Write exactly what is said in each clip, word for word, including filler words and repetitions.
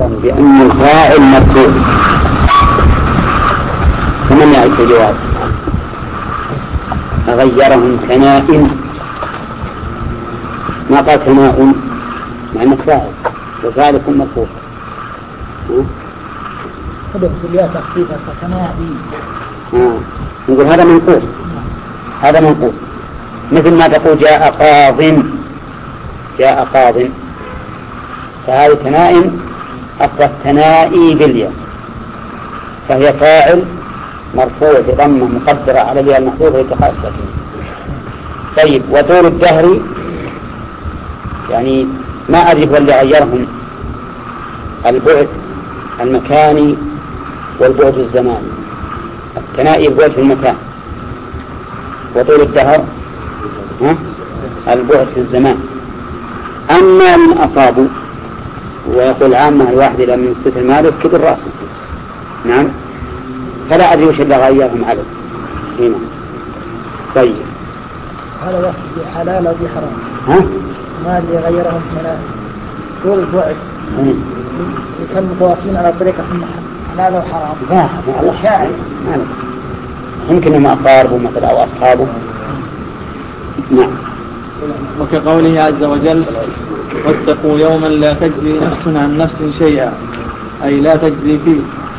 بأن الفاعل مرفوع. ومن يعرف الجواب؟ أغيرهم ثناء، ما قال ثناء مع أنه فاعل وذلك مرفوع. خذ الياء تخفيفها ثنائي. آه. نقول هذا منقوص، هذا منقوص، مثل ما تقول جاء قاض، جاء قاض، فهذه ثناء أصل الثنائي بالياء، فهي فاعل مرفوع بضمة مقدرة على الياء المحذوفة لاتخاذ الساكن. طيب، وطول الدهر يعني ما أعرف اللي غيرهم البعد المكاني والبعد الزماني. الثنائي البعد في المكان، وطول الدهر البعد في الزمان. أما من أصابوا ويقول عامة الواحد إلى من ست المالك كبر رأسه، نعم، فلا أدري وش اللي غيرهم عليه هنا. طيب، هذا وصف بحلال أو بحرام؟ ها؟ ما اللي غيرهم من طول البعد كم متواصلين على طريقة حلال أو حرام؟ لا، الله شاعر، يمكن هم أقاربوا مثل أو أصحابه. نعم. وكقوله عز وجل: واتقوا يوما لا تجزي نفس عن نفس شيئا، أي لا تجزي فيه،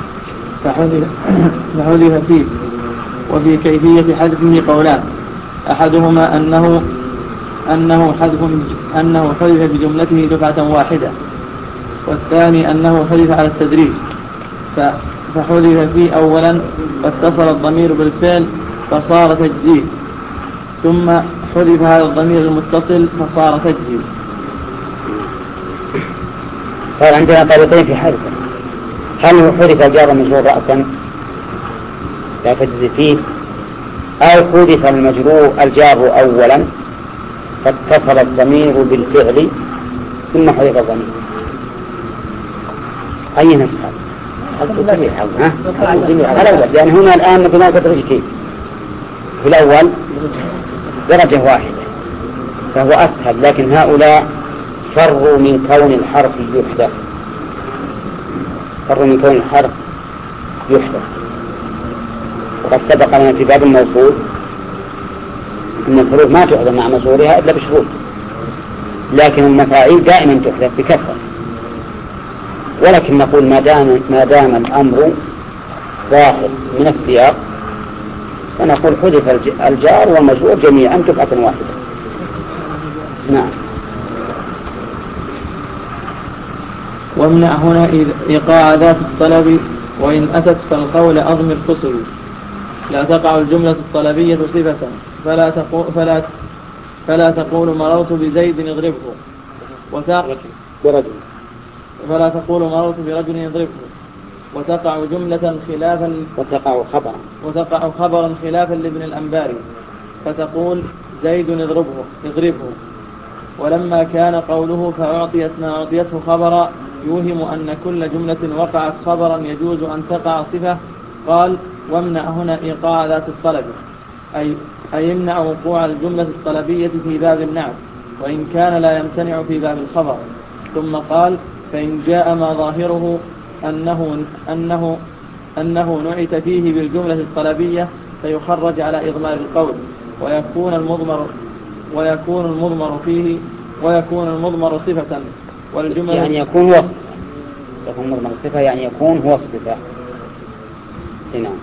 فحذف فيه. وفي كيفية حذفه قولان: أحدهما أنه أنه حذف أنه حذف بجملته دفعة واحدة، والثاني أنه حذف على التدريج، فحذف فيه أولا واتصل الضمير بالفعل فصار تجزيه، ثم حذف هذا الضمير المتصل فصار تجزيه. صار عندنا طريقين في حذفه: هل هو حذف الجار مجرور رأسا لا تجزي فيه، أو حذف المجرور الجار أولا فاتصل الضمير بالفعل ثم حذف الضمير. أي نسخة؟ الأول، لأن هنا الآن بما درجتين، في الأول درجة واحدة فهو أسهل، لكن هؤلاء فروا من كون الحرف يحدث، فروا من كون الحرف يحدث. وقد سبق لنا في باب الموصول أن الحروف ما تحدث مع مصورها إلا بشروط، لكن المفاعيل دائما تحدث بكثرة. ولكن نقول ما دام ما دام الأمر ظاهر من السياق فنقول حذف الجار والمجرور جميعا دفعة واحدة. نعم. وامنع هنا إيقاع ذات الطلب، وإن أتت فالقول أضمر تصل. لا تقع الجملة الطلبية صفة، فلا تقول فلا فلا تقول مررت بزيد يضربه، برجل فلا تقول مررت برجل يضربه، وتقع جملة خلافا وتقع خبرا وتقع خبرا خلافا لابن الأنباري، فتقول زيد يضربه يضربه. ولما كان قوله فأعطيت ما أعطيته خبرا يوهم أن كل جملة وقعت خبرا يجوز أن تقع صفة، قال: وامنع هنا إيقاع ذات الطلب، أي أي يمنع وقوع الجملة الطلبية في باب النعت، وإن كان لا يمتنع في باب الخبر. ثم قال: فإن جاء ما ظاهره أنه أنه أنه نعت فيه بالجملة الطلبية فيخرج على إضمار القول، ويكون المضمر ويكون المضمر فيه ويكون المضمر صفة، والجملة يعني يكون وصف، يكون مضمر صفة يعني يكون هو صفة. نعم.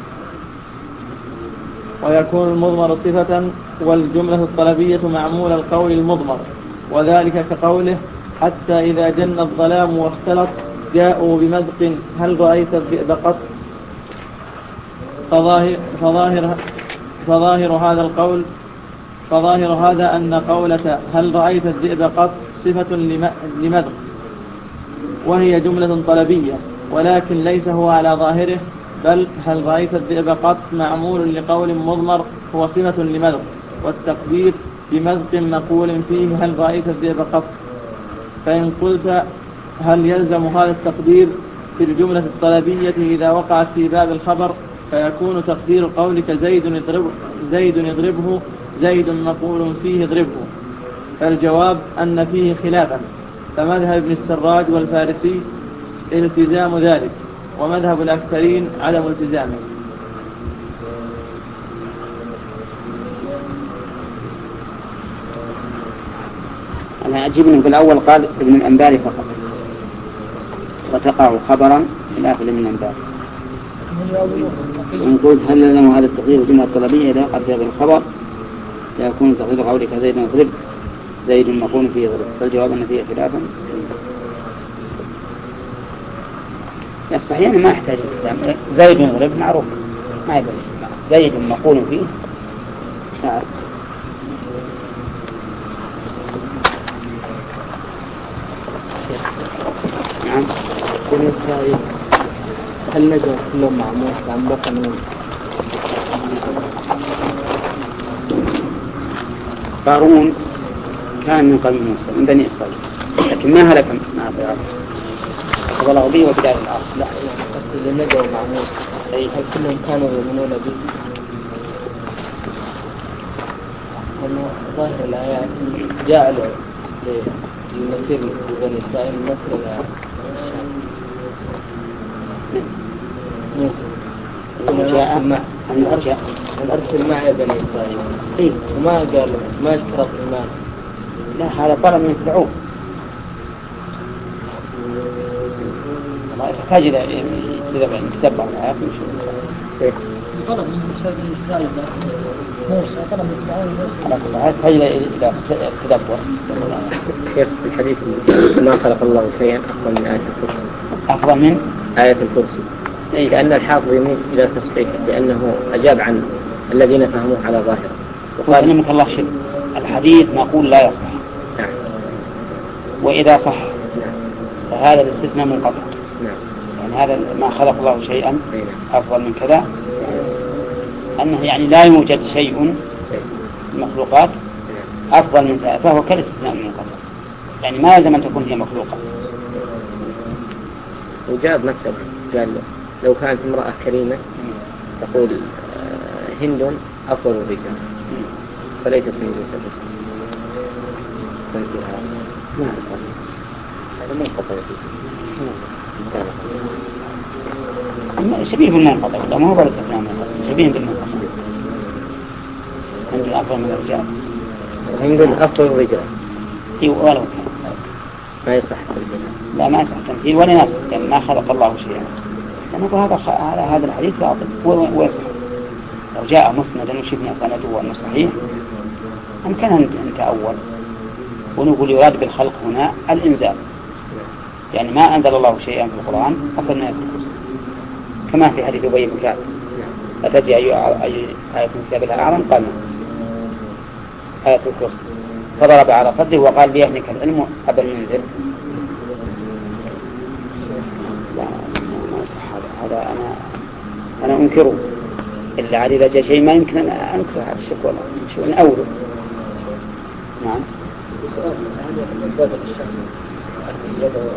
ويكون المضمر صفة والجملة الطلبية معمول القول المضمر، وذلك كقوله: حتى إذا جن الظلام واختلط جاءوا بمذق هل رأيت الذئب قط. فظاهر, فظاهر, فظاهر هذا القول فظاهر هذا أن قولة هل رأيت الذئب قط صفة لمذق، وهي جملة طلبية، ولكن ليس هو على ظاهره، بل هل رأيت الذئب قط معمول لقول مضمر هو صفة لمذق، والتقدير بمذق مقول فيه هل رأيت الذئب قط. فإن قلت هل يلزم هذا التقدير في الجملة الطلبية إذا وقعت في باب الخبر، فيكون تقدير قولك زيد يضربه زيد يضربه زيد مقول فيه يضربه. فالجواب أن فيه خلافا، فمذهب ابن السراج والفارسي التزام ذلك، ومذهب الأكثرين عدم التزامه. أنا أجيب من بالأول قال ابن الأنباري فقط، وتقع خبرا خلاف ابن الأنباري. ونقول هل لزم هذا التقدير الجملة الطلبية إذا وقع في هذا الخبر لا يكون تقدير قولك زيد يضرب زيد مقول فيه يضرب، فالجواب أن فيه خلافا. الصحيح ما يحتاج التزام، زيد يضرب معروف ما يبقى زيد مقول فيه شعر. نعم. هل نجوا كلهم مع موسى عن بقى منهم؟ قارون كان من قوم موسى من بني إسرائيل، لكن ما هلك مع فرعون وبلغ به وبدار الأرض. لا قصد اللي نجوا مع موسى هل كلهم كانوا يؤمنون به؟ لأنه ظاهر الآيات جعلوا للمسير لبني إسرائيل مصر جاء الأرض الأرض معي بني إسرائيل إيه وما قالوا ما اشترط إيمان. لا هذا طلب من فرعون، ما يحتاج إلى إذا يتبع الآيات مش طلب من بني إسرائيل موسى طلب من فرعون موسى على يحتاج إلى تدبر. كيف الحديث ما خلق الله شيئا أفضل من آية الكرسي؟ أفضل من آية الكرسي إيه؟ لأن الحافظ يميل إلى تصحيح لأنه أجاب عن الذين فهموه على ظاهره وقال نمك الله شيء الحديث نقول لا يصح. نعم. وإذا صح نعم. فهذا الاستثناء منقطع. نعم. يعني هذا ما خلق الله شيئا نعم. أفضل من كذا أنه يعني لا يوجد شيء نعم. المخلوقات أفضل من ذلك، فهو كالاستثناء منقطع، يعني ما يلزم أن تكون هي مخلوقة. وجاب مثل قال لو كانت امرأة كريمة تقول هند أفضل الرجال فليست من جنس الرجال. فانتهى ما أعرف هذا منقطع شبيه بالمنقطع لا ما هو بل استثناء منقطع، شبيه بالمنقطع. هند أفضل من الرجال هند أفضل الرجال إيه ولو كان ما يصح الرجال. لا ما يصح تمثيل ولا يناسب يعني ما خلق الله شيئا، لأنه هذا هذا الحديث باطل ويصح. لو جاء مسندا وشفنا سنده وأنه صحيح أمكنها أن نتأول ونقول يراد بالخلق هنا الإنزال، يعني ما أنزل الله شيئا في القرآن أفضل من آية الكرسي، كما في حديث أبي بن كعب أتدري أي أي آية من كتاب الله أعظم؟ قال آية الكرسي، فضرب على صدره وقال ليهنك العلم قبل ينزل. لا ما يصح هذا، هذا أنا أنا أنكره إلا علي إذا جاء شيء ما يمكن أن أنكره هذا الشيء والله شو أن أوله. نعم. سؤال هل من باب الشخص يدعو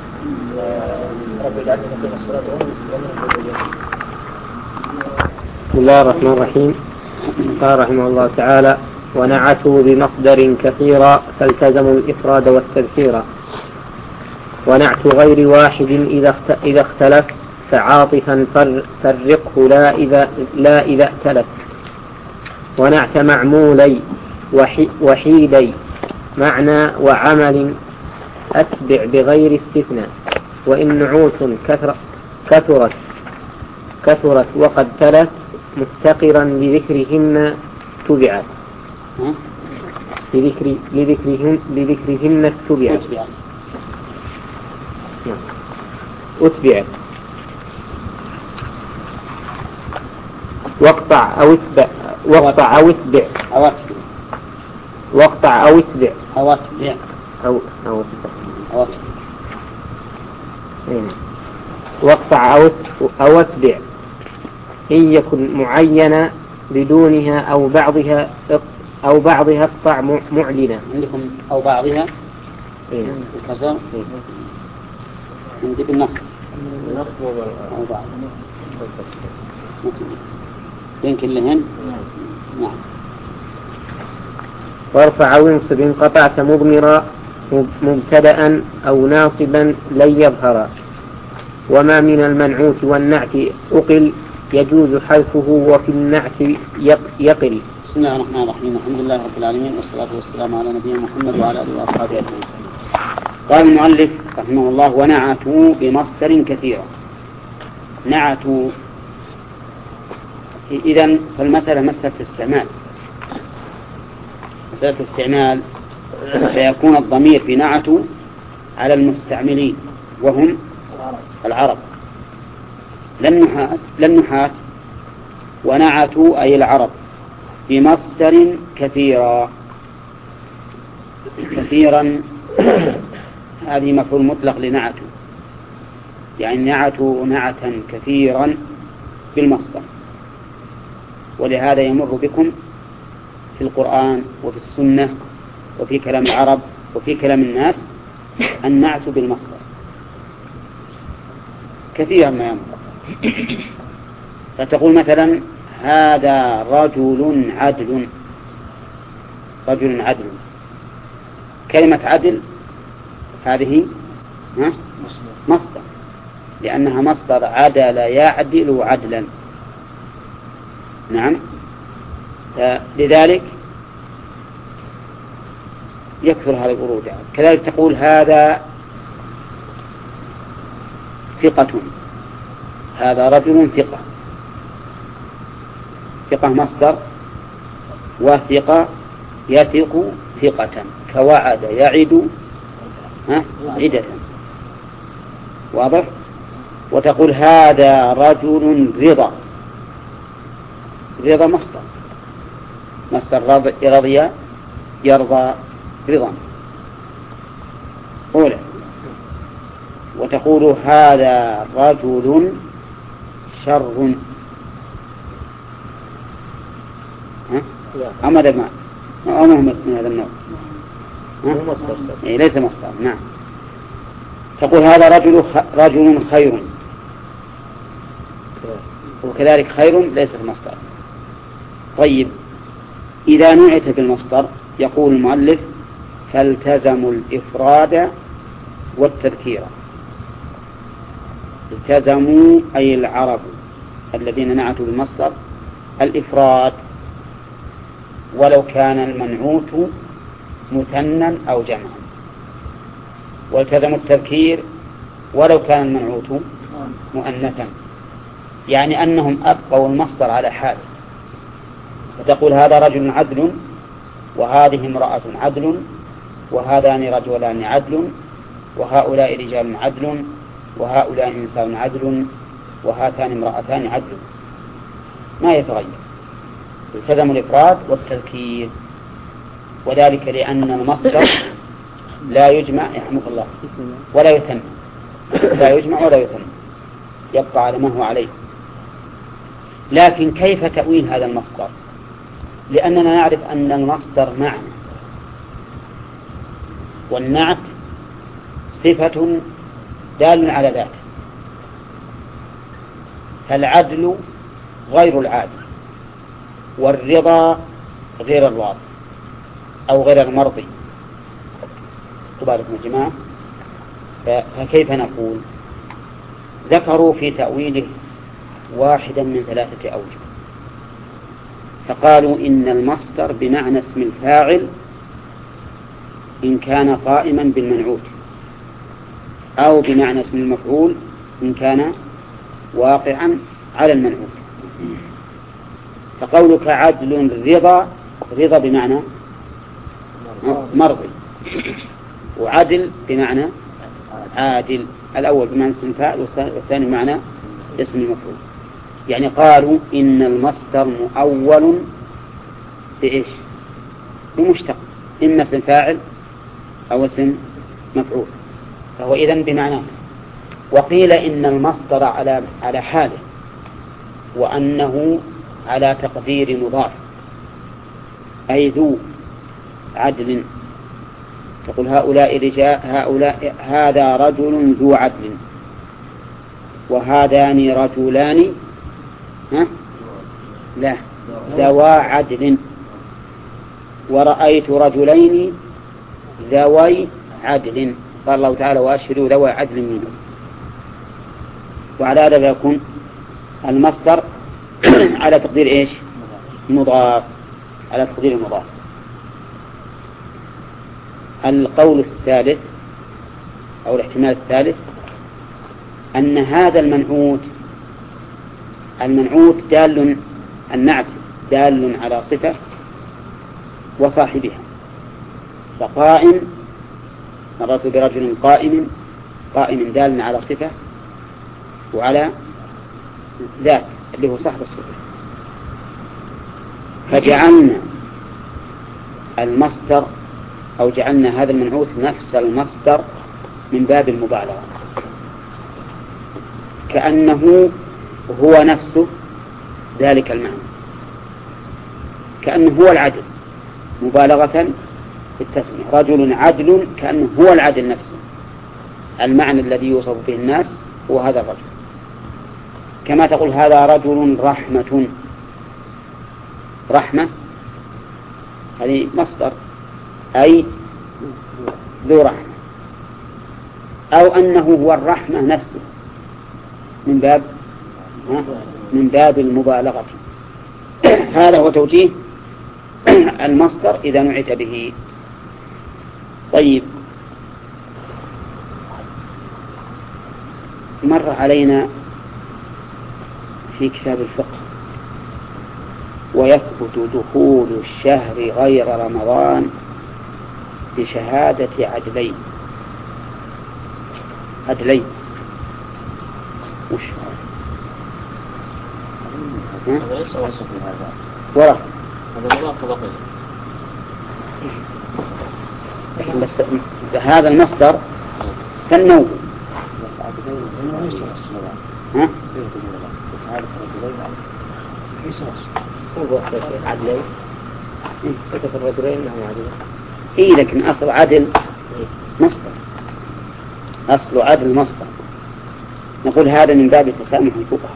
رب العالمين في الصلاة ومن بسم الله الرحمن الرحيم. قال رحمه الله تعالى ونعتوا بمصدر كثيرا فالتزموا الإفراد والتذكير، ونعت غير واحد إذا اختلف فعاطفا فرقه لا إذا, لا إذا ائتلف، ونعت معمولي وحيدي معنى وعمل أتبع بغير استثناء، وإن نعوت كثر كثرت كثرت وقد تلت مفتقرا لذكرهن تبعت لذكر لذكرهن لذكرهن تبعت أتبعت واقطع أو اتبع واقطع أو اتبع واقطع أو اتبع أو اتبع أو أو اتبع أو واقطع أو أو اتبع إن يكن معينا بدونها أو بعضها أو بعضها اقطع معلنا. عندكم أو بعضها الكسر عندي بالنص أو بعض يمكن لهن. نعم. وارفع وانصب إن قطعت مضمرا مبتدأ أو ناصبا لن يظهر، وما من المنعوت والنعت أقل يجوز حذفه وفي النعت يقل. بسم الله الرحمن الرحيم. الحمد لله رب العالمين والصلاة والسلام على نبينا محمد وعلى آله وأصحابه أجمعين. قال المؤلف رحمه الله: ونعتوا بمصدر كثيرا. نعتوا إذن فالمسألة مسألة استعمال، مسألة استعمال، فيكون الضمير في نعتوا على المستعملين وهم العرب لن نحات. ونعتوا أي العرب بمصدر كثيرا. كثيرا هذه مفعول مطلق لنعتوا، يعني نعتوا نعتا كثيرا بالمصدر. ولهذا يمر بكم في القرآن وفي السنة وفي كلام العرب وفي كلام الناس النعت بالمصدر كثيرا ما يمر. فتقول مثلا: هذا رجل عدل. رجل عدل، كلمة عدل هذه مصدر، لأنها مصدر عدل يعدل عدلا. نعم، لذلك يكثر هذا الورود. كذلك تقول: هذا ثقة. هذا رجل ثقة. ثقة مصدر، وثقة يثق ثقة، كوعد يعد عدة. واضح؟ وتقول: هذا رجل رضا. رضا مصدر، مصدر رضي يرضى رضا أولى. وتقول: هذا رجل شر. أما ده ما أمه من هذا النوع، إيه ليس مصدر. نعم. تقول: هذا رجل خ... رجل خير، وكذلك خير ليس مصدر. طيب، إذا نعت بالمصدر يقول المؤلف: فالتزموا الإفراد والتذكير. التزموا أي العرب الذين نعتوا بالمصدر الإفراد، ولو كان المنعوت مثنى أو جمعا، والتزموا التذكير ولو كان المنعوت مؤنثا، يعني أنهم أبقوا المصدر على حاله. فتقول: هذا رجل عدل، وهذه امرأة عدل، وهذان رجلان عدل، وهؤلاء رجال عدل، وهؤلاء نساء عدل، وهاتان امرأتان عدل. ما يتغير. التزم الإفراد والتذكير، وذلك لأن المصدر لا يجمع يحمد الله ولا يثنى، لا يجمع ولا يثنى، يبقى على ما هو عليه. لكن كيف تأويل هذا المصدر؟ لأننا نعرف أن المصدر معنى، والنعت صفة دال على ذاته. فالعدل غير العادل، والرضا غير الراضي أو غير المرضي. تبارك يا جماعة. فكيف نقول؟ ذكروا في تأويله واحدا من ثلاثة أوجه، فقالوا: إن المصدر بمعنى اسم الفاعل إن كان قائما بالمنعوت، أو بمعنى اسم المفعول إن كان واقعا على المنعوت. فقولك عدل رضا، رضا بمعنى مرضي، وعدل بمعنى عادل. الأول بمعنى اسم الفاعل، والثاني بمعنى اسم المفعول. يعني قالوا إن المصدر مؤول بإيش؟ بمشتق، إما اسم فاعل أو اسم مفعول، فهو إذن بمعنى. وقيل إن المصدر على على حاله، وأنه على تقدير مضاف، أي ذو عدل. تقول: هؤلاء رجال، هؤلاء هذا رجل ذو عدل، وهذان رجلان ها؟ لا ذوا عدل، ورأيت رجلين ذوي عدل. قال الله تعالى: وأشهدوا ذوي عدل منكم. وعلى هذا يكون المصدر على تقدير إيش؟ مضاف، على تقدير المضاف. القول الثالث أو الاحتمال الثالث أن هذا المنعوت المنعوت دال النعت دال على صفة وصاحبها، فقائم مررت برجل قائم، قائم دال على صفة وعلى ذات اللي هو صاحب الصفة، فجعلنا المصدر أو جعلنا هذا المنعوت نفس المصدر من باب المبالغة، كأنه هو نفسه ذلك المعنى، كأنه هو العدل مبالغة في التسمية. رجل عدل كأنه هو العدل نفسه، المعنى الذي يوصف به الناس هو هذا الرجل. كما تقول هذا رجل رحمة، رحمة هذه مصدر أي ذو رحمة، أو أنه هو الرحمة نفسه من باب من باب المبالغة. هذا هو توجيه المصدر إذا نعت به. طيب، مر علينا في كتاب الفقه ويثبت دخول الشهر غير رمضان بشهادة عدلين. عدلين وش هذا ليس وصف لهذا ورا هذا مضاف بقي، بس هذا المصدر فالنوع ها؟ عدلين صفة الرجلين أنهم عدلين. إيه لكن أصل عدل مصدر، أصل عدل مصدر. نقول هذا من باب تسامح الفقهاء،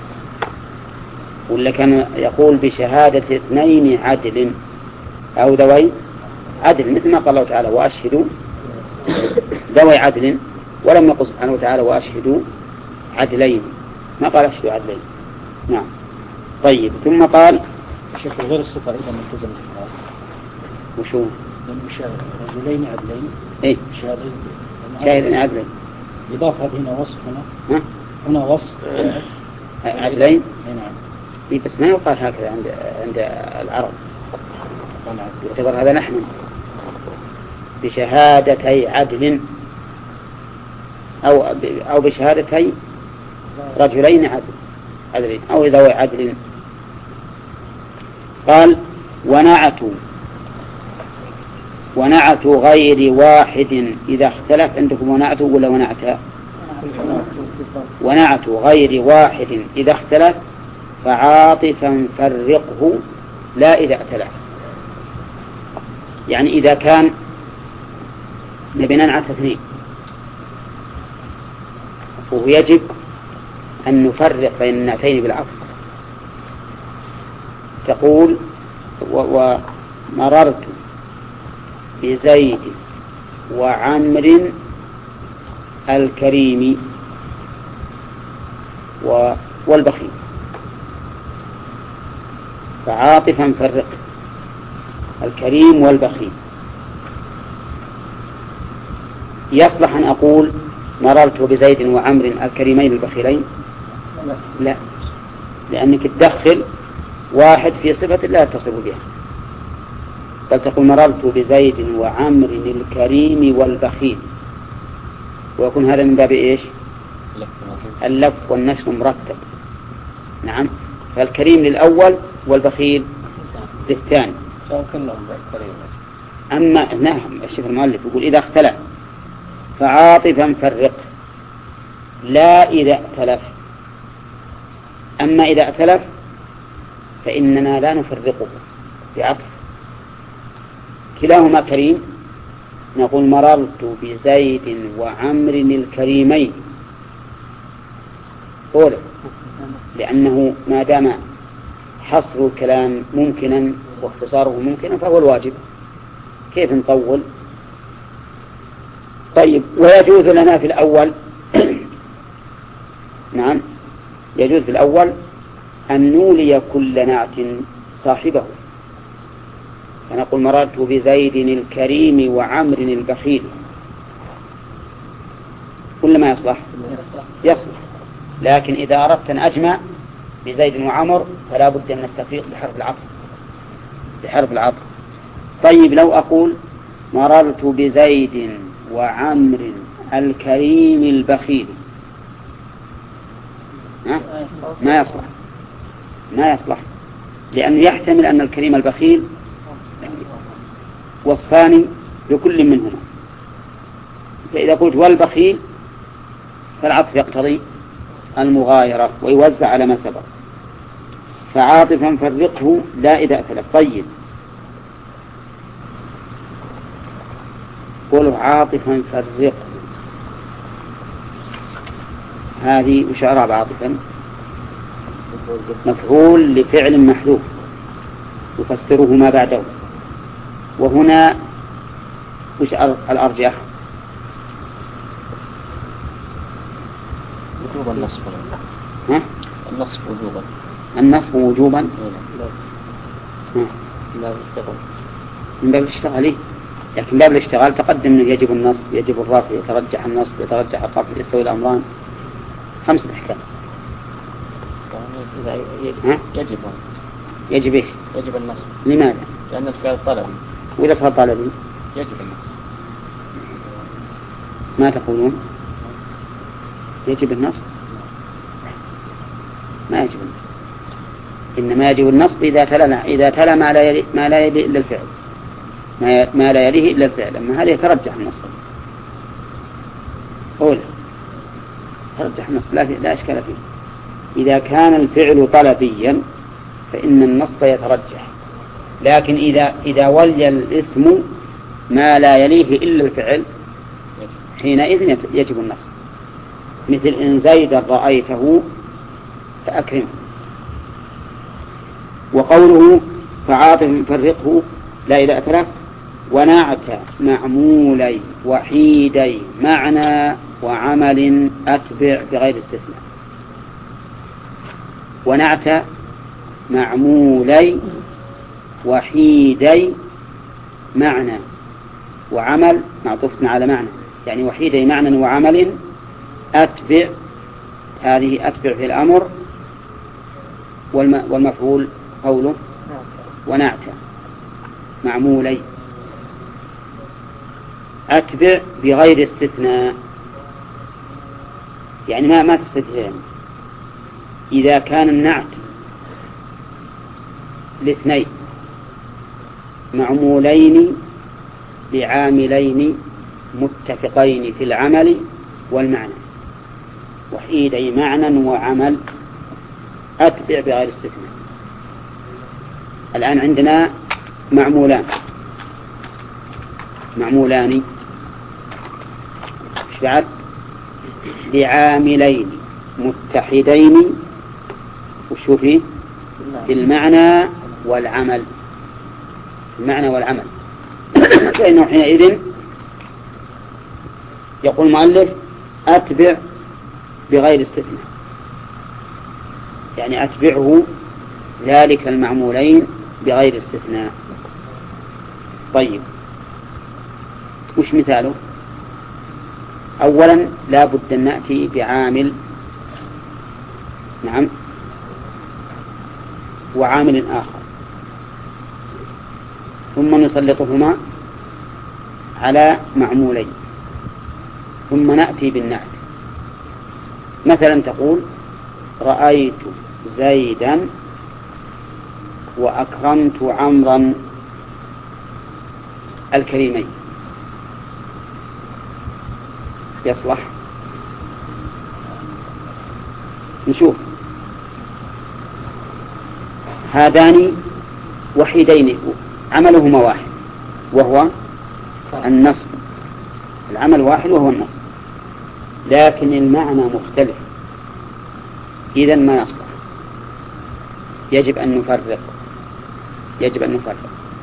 ولا كان يقول بشهادة اثنين عدل أو ذوي عدل، مثل ما قال الله تعالى وأشهدوا ذوي عدل، ولم يقل سبحانه وتعالى وأشهدوا عدلين، ما قال أشهدوا عدلين. نعم. طيب، ثم قال شيخ غير الصفة أيضا ملتزم الحرام. وشو؟ رجلين عدلين. إيه. شاهدين. شاهدين عدلين. إضافة هنا وصف هنا. ها؟ هنا وصف. عدلين. نعم. إيه بس ما يقال هكذا عند عند العرب. يعتبر هذا نحن بشهادتي عدل أو أو بشهادتي رجلين عدل عدلين أو ذوي عدل. قال ونعتوا ونعتوا غير واحد إذا اختلف. عندكم ونعتوا ولا ونعتا؟ ونعتوا غير واحد إذا اختلف فعاطفا فرقه لا إذا ائتلف. يعني إذا كان نبي ننعت اثنين وهو يجب أن نفرق بين النعتين بالعطف، تقول ومررت بزيد وعمر الكريم والبخيل، فعاطفا فرق الكريم والبخيل. يصلح أن أقول مررت بزيد وعمر الكريمين البخيلين؟ لا، لأنك تدخل واحد في صفة لا يتصل بها، بل تقول مررت بزيد وعمر الكريم والبخيل، ويكون هذا من باب إيش؟ اللف والنشر مرتب. نعم، فالكريم للأول والبخيل للثاني. أما نعم الشيخ المؤلف يقول إذا اختلف فعاطفا فرق لا إذا ائتلف. أما إذا ائتلف فإننا لا نفرقه بعطف، كلاهما كريم، نقول مررت بزيد وعمر الكريمين قوله، لأنه ما دام حصر الكلام ممكنا واختصاره ممكنا فهو الواجب، كيف نطول؟ طيب، ويجوز لنا في الأول نعم يجوز في الأول أن نولي كل نعت صاحبه، فنقول مررت بزيد الكريم وعمر البخيل، كل ما يصلح يصلح. لكن إذا أردت أن أجمع بزيد وعمر فلا بد من التفريق بحرف العطف بحرف العطف. طيب لو أقول مررت بزيد وعمر الكريم البخيل، ما يصلح ما يصلح لأنه يحتمل أن الكريم البخيل وصفان لكل منهما، فإذا قلت والبخيل فالعطف يقتضي المغايرة ويوزع على ما سبق، فعاطفا فرقه لا إذا أتلف. طيب قولوا عاطفا فرقه، هذه وش أعراب عاطفا؟ مفعول لفعل محذوف يفسره ما بعده، وهنا وش الأرجح؟ وجوبا النصب. ها؟ النصب وجوبا. النصب وجوبا. لا الاشتغال. من باب الاشتغال، لكن باب الاشتغال تقدم أنه يجب النصب يجب الرفع يترجح النصب يترجح الخفض يستوي الأمران، خمسة أحكام. إذا يجب يجب إيش؟ يجب النصب. لماذا؟ لأن الفعل طلبي. وإذا صار طلبي يجب النصب. ما تقولون؟ يجب النصب؟ ما يجب النصب، إنما يجب النصب إذا تلا إذا تلا ما لا يلي ما لا يلي إلا الفعل، ما ما لا يليه إلا الفعل، أما هذا يترجح النصب. قول ترجح النصب لا لا إشكال فيه. إذا كان الفعل طلبيا فإن النصب يترجح، لكن إذا إذا ولي الاسم ما لا يليه إلا الفعل حينئذ يجب النصب، مثل إن زيدا رأيته فأكرمه. وقوله فعاطف فرقه لا إلى ثلاث ونعت معمولي وحيدي معنى وعمل أتبع بغير استثناء. ونعت معمولي وحيدي معنى وعمل معطوف على معنى، يعني وحيدي معنى وعمل أتبع، هذه أتبع في الأمر، والمفعول قوله ونعت معمولي أتبع بغير استثناء، يعني ما ما تستثنى. إذا كان النعت لاثنين معمولين لعاملين متفقين في العمل والمعنى، وحيدي معنى وعمل أتبع بغير استثناء. الآن عندنا معمولان معمولان ايش بعد؟ لعاملين متحدين وشو فيه؟ بالمعنى والعمل، المعنى والعمل. فإنه حينئذ يقول المؤلف أتبع بغير استثناء، يعني أتبعه ذلك المعمولين بغير استثناء. طيب وش مثاله؟ أولا لا بد أن نأتي بعامل نعم وعامل آخر، ثم نسلطهما على معمولين، ثم نأتي بالنعت. مثلا تقول رأيت زيدا وأكرمت عمرا الكريمين، يصلح؟ نشوف هذان وحيدين عملهما واحد وهو النصب، العمل واحد وهو النصب، لكن المعنى مختلف، إذن ما يصلح، يجب أن نفرق يجب أن نفرق.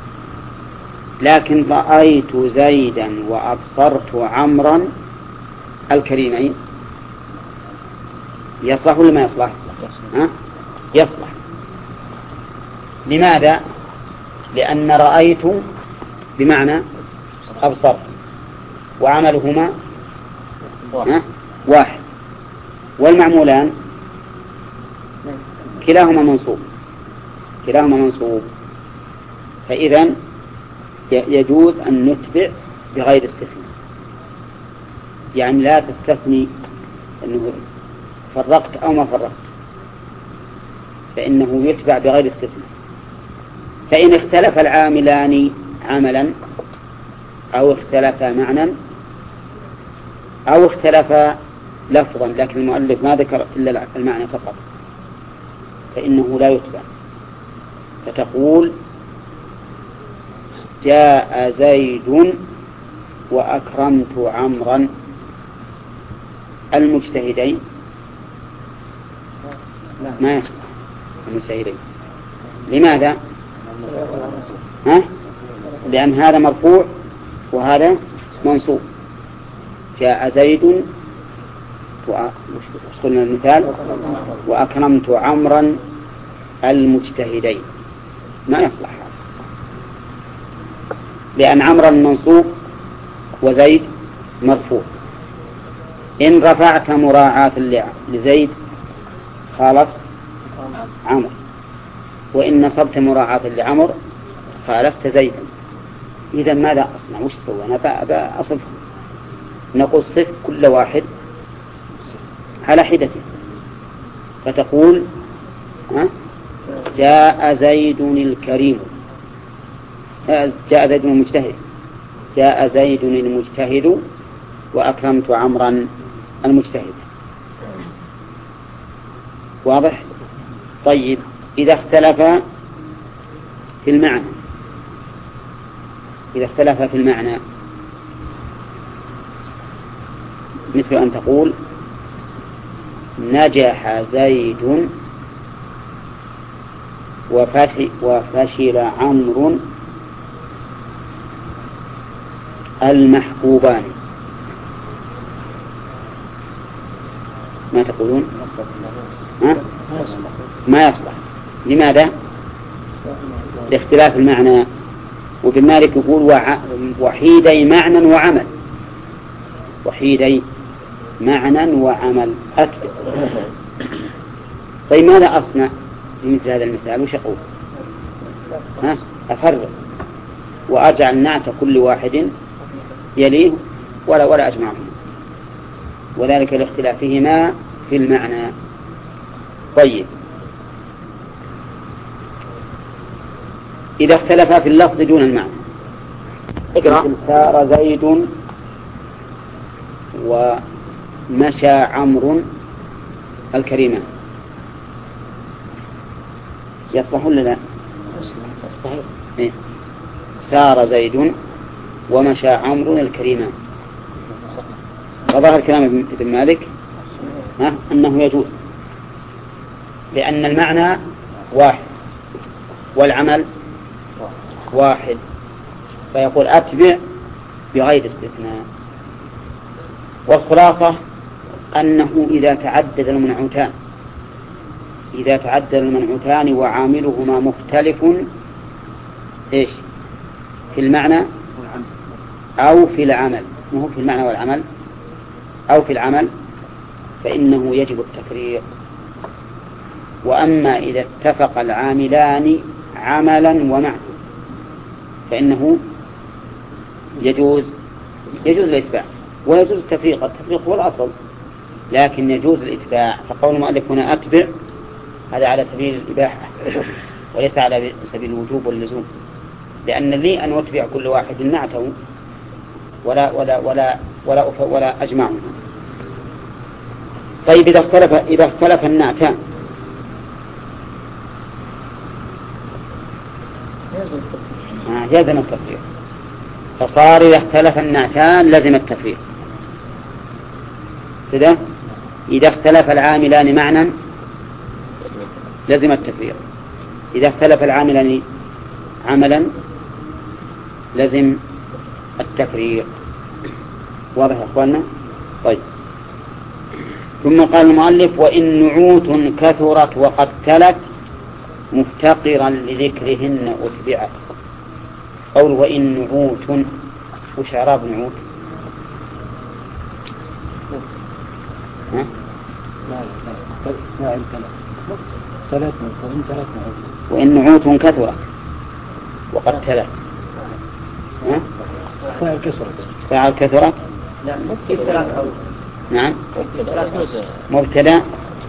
لكن رأيت زيدا وأبصرت عمرا الكريمين يصلح ولا ما يصلح؟ ها؟ يصلح. لماذا؟ لأن رأيت بمعنى أبصر، وعملهما ها؟ واحد، والمعمولان كلاهما منصوب كلاهما منصوب فإذا يجوز أن نتبع بغير استثناء، يعني لا تستثني أنه فرقت أو ما فرقت، فإنه يتبع بغير استثناء. فإن اختلف العاملان عملا أو اختلف معنى أو اختلف لفظا، لكن المؤلف ما ذكر إلا المعنى فقط، فإنه لا يتبع. فتقول جاء زيد وأكرمت عمرا المجتهدين، ما يصلح المجتهدين. لماذا؟ ها؟ لأن هذا مرفوع وهذا منصوب. جاء زيد قلنا المثال وأكرمت عمرا المجتهدين، ما يصلح هذا، لأن عمرا منصوب وزيد مرفوع. إن رفعت مراعاة لزيد خالفت عمر، وإن نصبت مراعاة لعمر خالفت زيدا. إذا ماذا أصنع؟ وش سوى؟ أنا أصف نقول صف كل واحد على حدته. فتقول ها؟ جاء زيد الكريم، جاء زيد المجتهد، جاء زيد المجتهد وأكرمت عمرا المجتهد. واضح؟ طيب إذا اختلف في المعنى إذا اختلف في المعنى مثل أن تقول نجح زيد وفشل عمرو المحبوبان، ما تقولون؟ ها؟ ما يصلح. لماذا؟ لاختلاف المعنى. وابن مالك يقول وحيدي معنى وعمل، وحيدي معنى وعمل أكثر. طيب ماذا أصنع بمثل هذا المثال؟ وش أقول؟ ها؟ أفرق وأجعل نعت كل واحد يليه ولا ولا أجمعهم، وذلك لاختلافهما في المعنى. طيب إذا اختلفا في اللفظ دون المعنى، اقرأ سار زيد ومشى عمرو الكريمان، يصلح ولا لا؟ صحيح. إيه؟ سار زيد ومشى عمرو الكريمان. وظهر كلام ابن مالك ها؟ أنه يجوز، لأن المعنى واحد والعمل واحد، فيقول أتبع بغير استثناء. والخلاصة أنه إذا تعدد المنعوتان إذا تعدد المنعوتان وعاملهما مختلف إيش في المعنى أو في العمل، مو في المعنى والعمل أو في العمل، فإنه يجب التفريق. وأما إذا اتفق العاملان عملا ومعنى فإنه يجوز يجوز الإتباع ويجوز التفريق. التفريق هو الأصل، لكن يجوز الإتباع. فقول المؤلف هنا أتبع هذا على سبيل الإباحة وليس على سبيل الوجوب واللزوم، لأن لي أن أتبع كل واحد نعته ولا ولا ولا ولا ولا أجمعه. طيب إذا اختلف إذا اختلف النعتان يلزم التفريق. فصار إذا اختلف النعتان لزم التفريق كذا. إذا اختلف العاملان معنى لزم التفريق. إذا اختلف العاملان عملا لزم التفريق. واضح يا أخواننا؟ طيب ثم قال المؤلف وإن نعوت كثرت وقد تلت مفتقرا لذكرهن أتبعت. قول وإن نعوت، وش إعراب نعوت؟ ها؟ وإن نعوت كثرت وقد تلت فاعل كثرت فاعل كثرت نعم مبتدا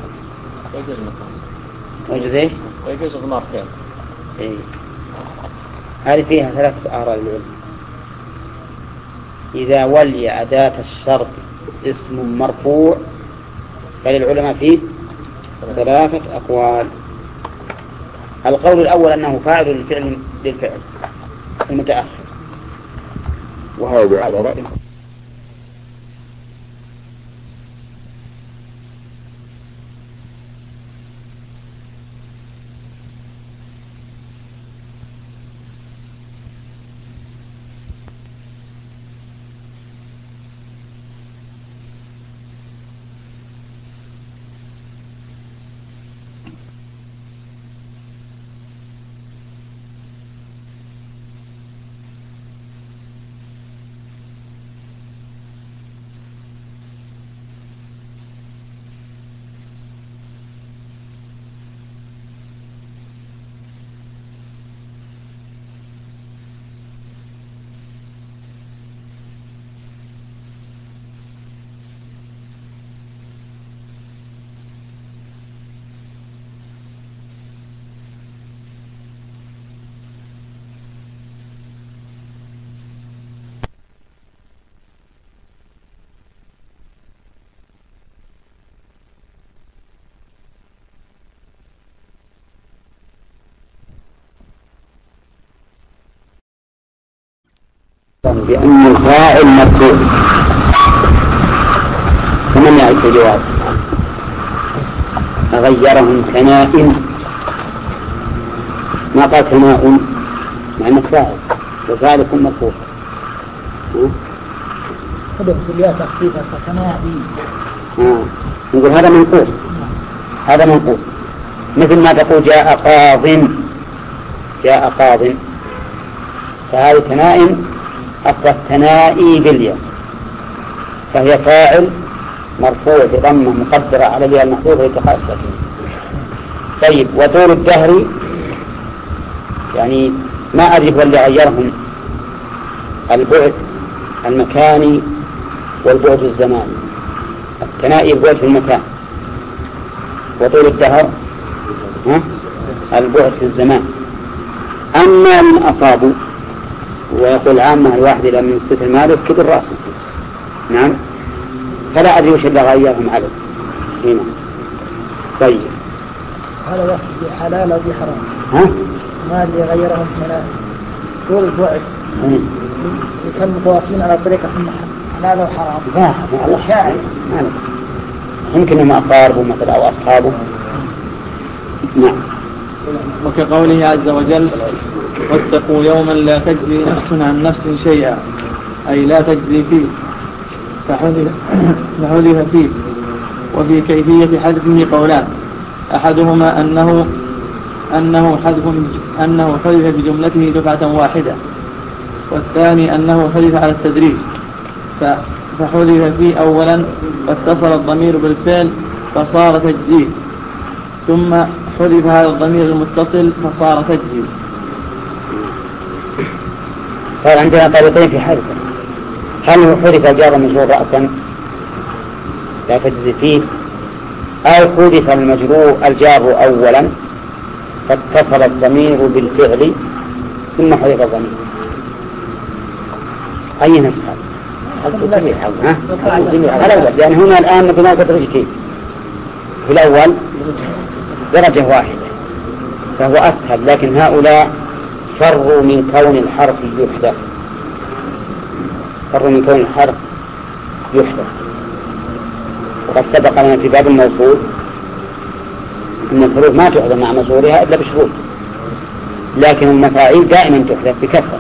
ويجوز ايش؟ ويجوز اضمار فعل. اي هذه فيها ثلاثة آراء للعلم. إذا ولي أداة الشرط اسم مرفوع فللعلماء فيه ثلاثة أقوال. القول الأول أنه فاعل للفعل للفعل المتأخر، وهذا على رأي بأن الفاعل مرفوع. فمن يعرف الجواب؟ أغيرهم ثناء، ما قال ثناء مع أنه فاعل وفاعل يكون مرفوع. هذا بسليات تخفيفة ثنائي. نقول هذا منقوص، هذا منقوص مثل ما تقول جاء قاض، جاء قاض، فهذه ثناء أصل الثنائي بالياء، فهي فاعل مرفوع بضمة مقدرة على الياء المحذوفة لالتقاء الساكنين. طيب وطول الدهر يعني ما أدري هو اللي غيرهم، البعد المكاني والبعد الزماني. الثنائي البعد في المكان، وطول الدهر البعد في الزمان. أما من أصابوا ويقول عامة الواحد إلى من ست المالك كبر رأسه، نعم، فلا أدري وش اللي غيرهم عليه هنا. طيب هذا وصف بحلال أو بحرام؟ ها؟ ما اللي غيرهم من طول البعد كان متواصلين على طريقة حلال وحرام؟ لا الله شاعر، يمكن هم أقاربه مثلا أو أصحابه. نعم. وكقوله عز وجل واتقوا يوما لا تجزي نفس عن نفس شيئا، أي لا تجزي فيه، فحذف فيه. وفي كيفية حذفه قولان، أحدهما أنه أنه حذف أنه حذف بجملته دفعة واحدة، والثاني أنه حذف على التدريج، فحذف فيه أولا واتصل الضمير بالفعل فصار تجزيه، ثم حذف هذا الضمير المتصل فصار تجزيه. صار عندنا طريقين في حذفه، هل هو حذف جار مجرور رأسا لا تجزي فيه، أو حذف المجرور الجار أولا فاتصل الضمير بالفعل ثم حذف الضمير؟ أي نسخة؟ الأول، لأن هنا الآن بناء درجتين، في الأول درجة واحدة فهو أسهل، لكن هؤلاء فروا من كون الحرف يحذف، فروا من كون الحرف يحذف. وقد سبق لنا في باب الموصول أن الحروف ما تحذف مع مصورها إلا بشروط، لكن المفاعيل دائما تحذف بكثرة.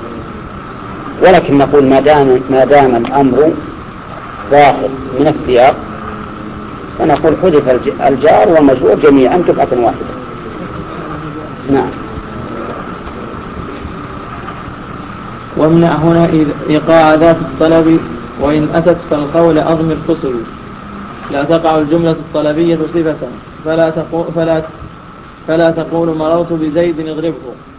ولكن نقول ما دام ما دام الأمر ظاهر من السياق فنقول حذف الجار والمجرور جميعا دفعة واحدة. نعم. وامنع هنا إيقاع ذات الطلب، وإن أتت فالقول أضمر تصل. لا تقع الجملة الطلبية صفة، فلا تقول, فلا فلا تقول مررت بزيد يضربه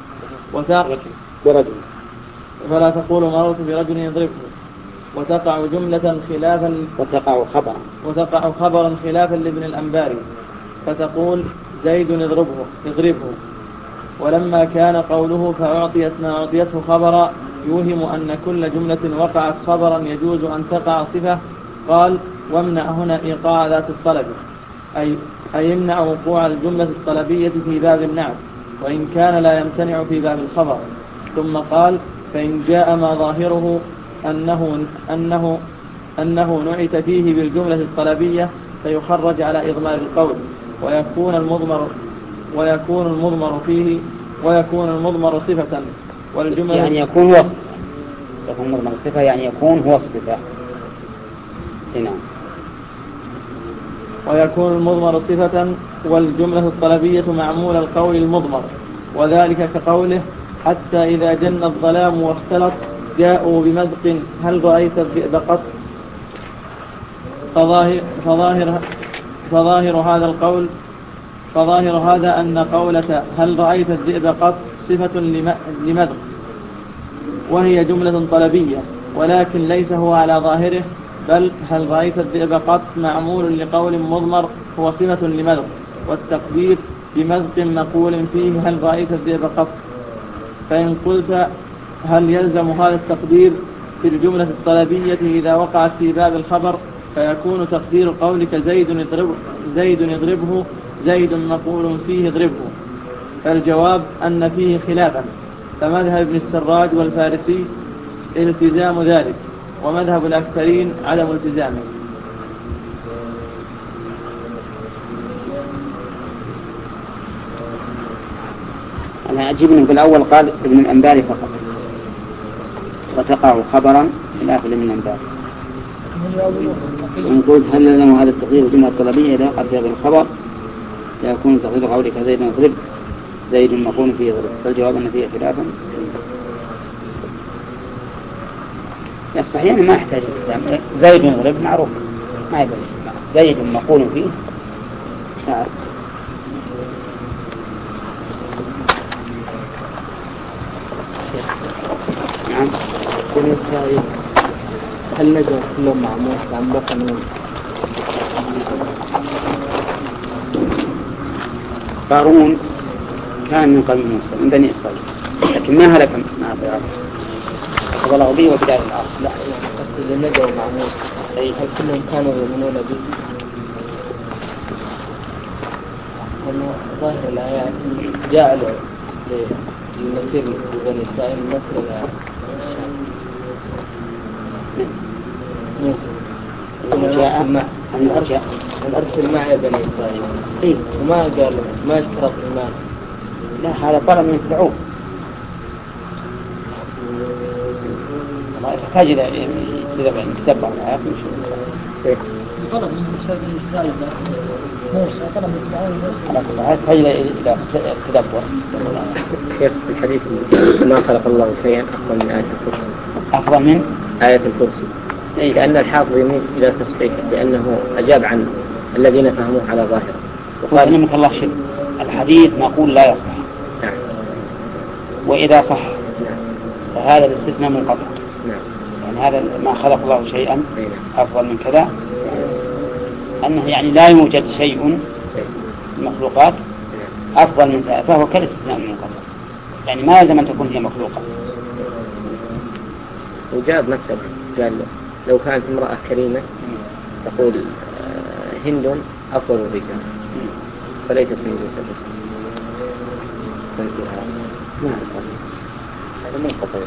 برجل فلا تقول مررت برجل يضربه، وتقع جملة خلافا وتقع خبرا وتقع خبرا خلافا لابن الأنباري، فتقول زيد يضربه يضربه ولما كان قوله فأعطيت ما أعطيته خبرا يوهم أن كل جملة وقعت خبرا يجوز أن تقع صفة. قال وامنع هنا إيقاع ذات الطلب، أي, أي يمنع وقوع الجملة الطلبية في باب النعت، وإن كان لا يمتنع في باب الخبر. ثم قال فإن جاء ما ظاهره أنه, أنه, أنه نعت فيه بالجملة الطلبية فيخرج على إضمار القول، ويكون المضمر ويكون المضمر فيه ويكون المضمر صفة، والجملة يعني يكون وصف يكون مضمر صفة يعني يكون هو صفة. نعم. ويكون المضمر صفة والجملة الطلبية معمول القول المضمر، وذلك كقوله حتى إذا جن الظلام واختلط جاءوا بمذق هل رأيت الذئب قط. فظاهر, فظاهر, فظاهر هذا القول فظاهر هذا أن قولة هل رأيت الذئب قط صفة لمذق، وهي جملة طلبية، ولكن ليس هو على ظاهره، بل هل رأيت الذئب قط معمول لقول مضمر هو صفة لمذق، والتقدير بمذق مقول فيه هل رأيت الذئب قط. فإن قلت هل يلزم هذا التقدير في الجملة الطلبية إذا وقعت في باب الخبر، فيكون تقدير قولك زيد يضربه زيد يضربه زيد مقول فيه يضربه. فالجواب أن فيه خلافا، فمذهب ابن السراج والفارسي التزام ذلك، ومذهب الأكثرين عدم التزامه. أنا أجيب من الأول قال ابن الأنباري فقط، وتقع خبرا خلاف ابن الأنباري. وإن قلت هل لزم هذا التقدير الجملة الطلبية إذا وقع فيها بالخبر لا يكون تقدير قولك زيد يضرب زيد مقول فيه يضرب. فالجواب أن فيه خلافا. الصحيح ما يحتاج التزام، زيد يضرب معروف ما يبقى زيد مقول فيه تعال. نعم. هل نجوا كلهم معمول عن بقى من قارون كان من قوم موسى من بني إسرائيل، لكن ما هلك مع فرعون وبلغ به وبداية الأرض. لا قصد النجوا معمول، أي هل كلهم كانوا يؤمنون به؟ أنه ظاهر الآيات جعل للمسير بني إسرائيل مصر جاء الأرسل الأرسل معي بني إسرائيل إيه وما قالوا ما اشترط إيمان. لا هذا طلب من فرعون، الله يحتاج إلى إذا يتبع الآيات مش طلب من بني إسرائيل موسى طلب من فرعون موسى يحتاج إلى تدبر. كيف الحديث ما خلق الله شيئا أفضل من آية الكرسي أفضل من آية الكرسي إيه؟ لأن الحافظ يميل إلى تصحيحه لأنه أجاب عن الذين فهموه على ظاهره وقال نمك الله شيء الحديث نقول لا يصح. نعم. وإذا صح نعم. فهذا الاستثناء منقطع. نعم. يعني هذا ما خلق الله شيئا نعم. أفضل من كذا أنه يعني لا يوجد شيء من المخلوقات أفضل من ذلك، فهو كالاستثناء المنقطع، يعني ما يلزم أن تكون هي مخلوقة. وجاب مثل قال لو كانت امرأة كريمة تقول هند أفضل الرجال فليست من جنس الرجال. ما هذا منقطع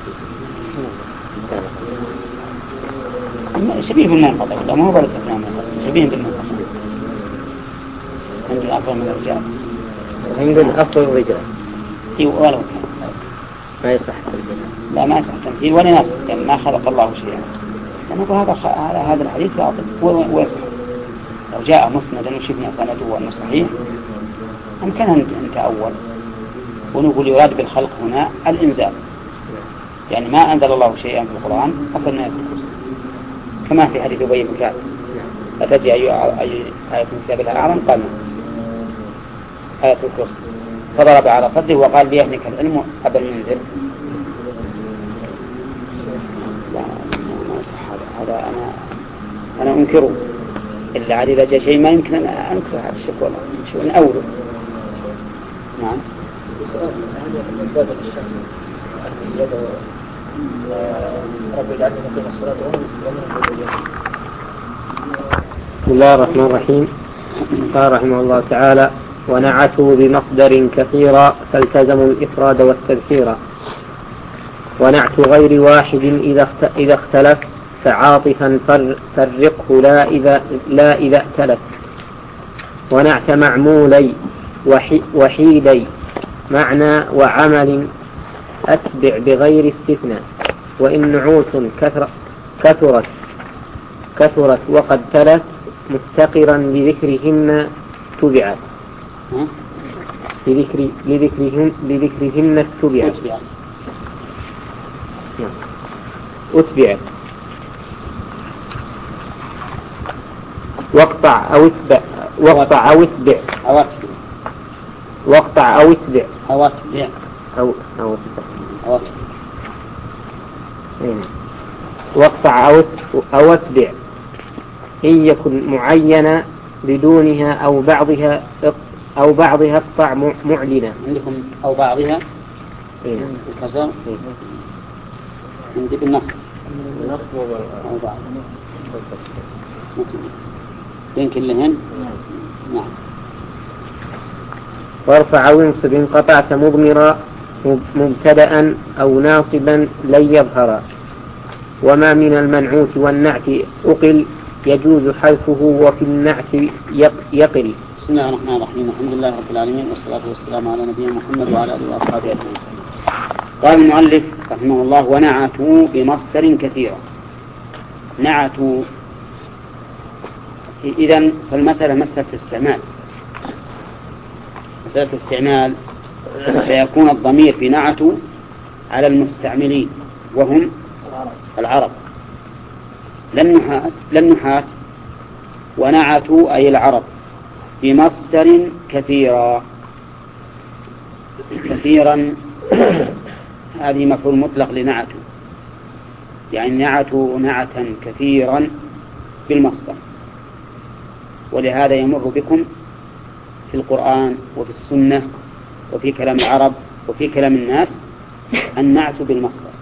شبيه بالمنقطع ولا ما هو بالاستثناء منقطع شبيه بالمنقطع. هند أفضل من الرجال هند أفضل الرجال إيه ولو ما يصح لا ما يصح تمثيل ولا نص يعني ما خلق الله شيئا. أنا أقول هذا هذا الحديث باطل ويصح لو جاء مسندا وشفنا سنده وأنه صحيح أمكنها أن نتأول ونقول يراد بالخلق هنا الإنزال، يعني ما أنزل الله شيئا في القرآن أفضل من آية الكرسي، كما في حديث أبي بن كعب أتدري أي آية من كتاب الله أعلم؟ قال آية الكرسي، فضرب على صدره وقال ليهنك العلم أبا المنذر. لا ما يصح هذا، هذا أنا أنا أنكره إلا علي إذا جاء شيء ما يمكن أن أنكره هذا الشيء ولا شيء أوله. نعم. بسم الله الرحمن الرحيم. قال رحمه الله تعالى: ونعتوا بمصدر كثيرا فالتزموا الإفراد والتذكير، ونعت غير واحد إذا اختلف فعاطفا فرقه لا إذا, لا إذا ائتلف، ونعت معمولي وحيدي معنى وعمل أتبع بغير استثناء، وإن نعوت كثر كثرت كثرت وقد تلت مفتقرا لذكرهن تبعت لذكر لذكرهن لذكرهن تبعت أتبعت واقطع أو اتبع واقطع أو اتبع واقطع أو اتبع أو اتبع أو أو اتبع أو اتبع واقطع أو أو اتبع إن يكن معينا بدونها أو بعضها أو بعضها اقطع معلنا. عندكم أو بعضها الكسر عندي بالنصر أو بعض يمكن لهن. نعم. وارفع وانصب إن قطعت مضمرا مبتدأ أو ناصبا لن يظهر، وما من المنعوت والنعت أقل يجوز حذفه وفي النعت يقل. بسم الله الرحمن الرحيم. الحمد لله رب العالمين والصلاة والسلام على نبينا محمد وعلى آله وأصحابه أجمعين. قال المؤلف رحمه الله: ونعتوا بمصدر كثيرا. نعتوا إذن فالمسألة مسألة استعمال، مسألة استعمال، فيكون الضمير في نعتوا على المستعملين وهم العرب لن نحات، ونعتوا أي العرب بمصدر كثيرا. كثيرا هذه مفعول مطلق لنعتوا، يعني نعتوا نعتا كثيرا بالمصدر، ولهذا يمر بكم في القرآن وفي السنة وفي كلام العرب وفي كلام الناس النعت بالمصدر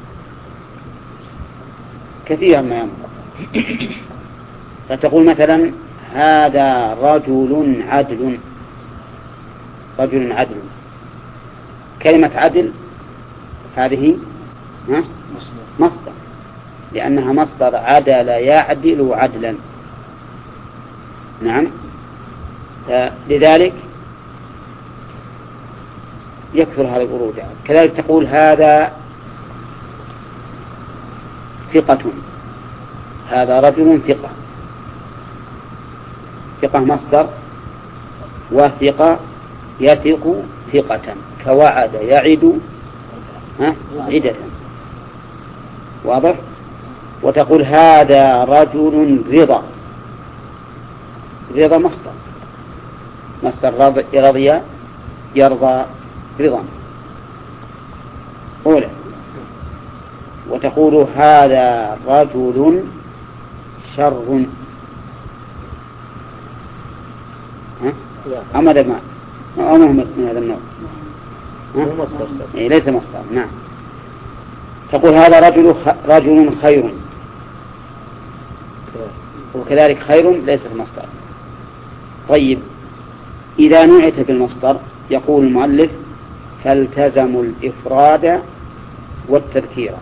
كثيرا ما يمر. فتقول مثلا: هذا رجل عدل. رجل عدل، كلمة عدل هذه مصدر، لأنها مصدر عدل يعدل عدلا. نعم. لذلك يكثر هذا الورود. كذلك تقول: هذا ثقة. هذا رجل ثقة. ثقة مصدر، وثقة يثق ثقة، كوعد يعد عدة. واضح؟ وتقول: هذا رجل رضا. رضا مصدر، مصدر رضي يرضى رضا أولى. وتقول: هذا رجل شر. أم هذا ما أمهم من هذا النوع؟ إيه ليس مصدر. نعم. تقول: هذا رجل خ... رجل خير، وكذلك خير ليس مصدر. طيب، إذا نعت بالمصدر يقول المؤلف: فالتزموا الإفراد والتذكير.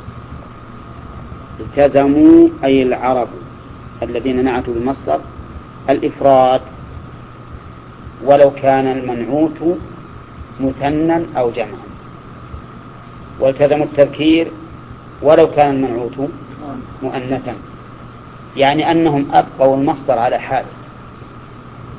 التزموا أي العرب الذين نعتوا بالمصدر الإفراد، ولو كان المنعوت مثنى أو جمعا، والتزموا التذكير ولو كان المنعوت مؤنثا، يعني أنهم أبقوا المصدر على حاله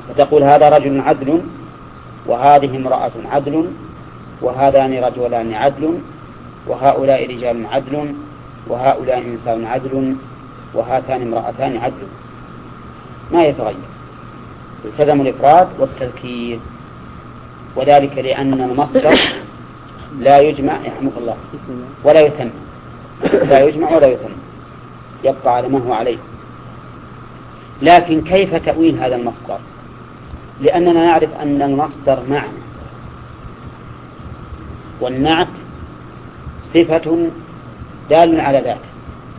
فتقول هذا رجل عدل، وهذه امرأة عدل، وهذان رجلان عدل، وهؤلاء رجال عدل، وهؤلاء نساء عدل، وهاتان امرأتان عدل، ما يتغير، التزم الإفراد والتذكير. وذلك لأن المصدر لا يجمع يحمد الله ولا يثنى، لا يجمع ولا يثنى، يبقى على ما هو عليه. لكن كيف تأويل هذا المصدر؟ لأننا نعرف أن المصدر معنى، والنعت صفة دال على ذاته،